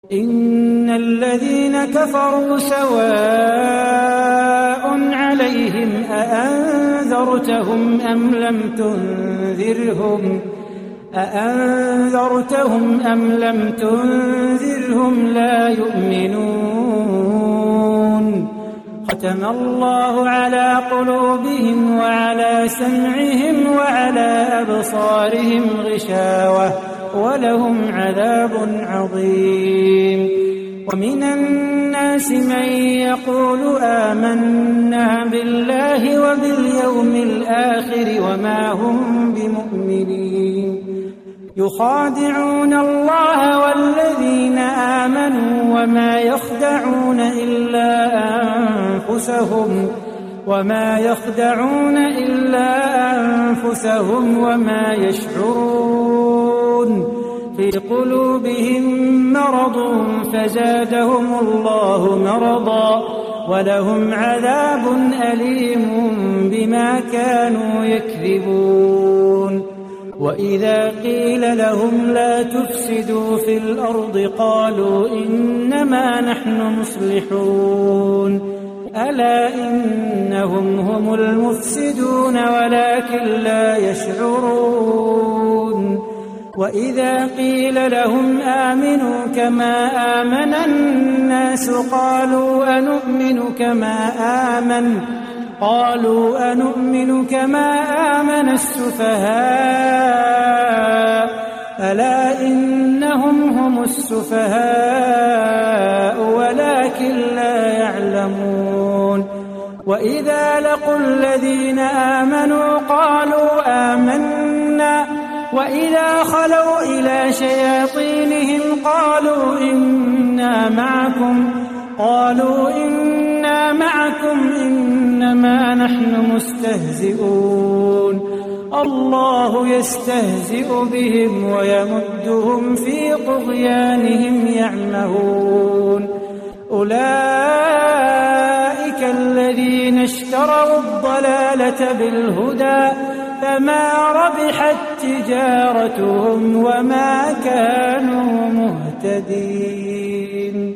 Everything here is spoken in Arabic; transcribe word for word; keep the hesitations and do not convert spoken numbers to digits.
إن الذين كفروا سواء عليهم أأنذرتهم أم لم تنذرهم أأنذرتهم أم لم تنذرهم لا يؤمنون ختم الله على قلوبهم وعلى سمعهم وعلى أبصارهم غشاوة ولهم عذاب عظيم. ومن الناس من يقول آمنا بالله وباليوم الآخر وما هم بمؤمنين يخادعون الله والذين آمنوا وما يخدعون إلا أنفسهم وما يخدعون إلا أنفسهم وما يشعرون في قلوبهم مرض فزادهم الله مرضا ولهم عذاب أليم بما كانوا يكذبون. وإذا قيل لهم لا تفسدوا في الأرض قالوا إنما نحن مصلحون ألا إنهم هم المفسدون ولكن لا يشعرون. وإذا قيل لهم آمنوا كما آمن الناس قالوا أنؤمن كما آمن قالوا أنؤمن كما آمن السفهاء ألا إنهم هم السفهاء ولكن لا يعلمون. وإذا لقوا الذين آمنوا قالوا آمنا وإذا خلوا إلى شياطينهم قالوا إنا معكم قالوا إنا معكم إنما نحن مستهزئون الله يستهزئ بهم ويمدهم في طغيانهم يعمهون. أولئك الذين اشتروا الضلالة بالهدى فما ربحت تجارتهم وما كانوا مهتدين.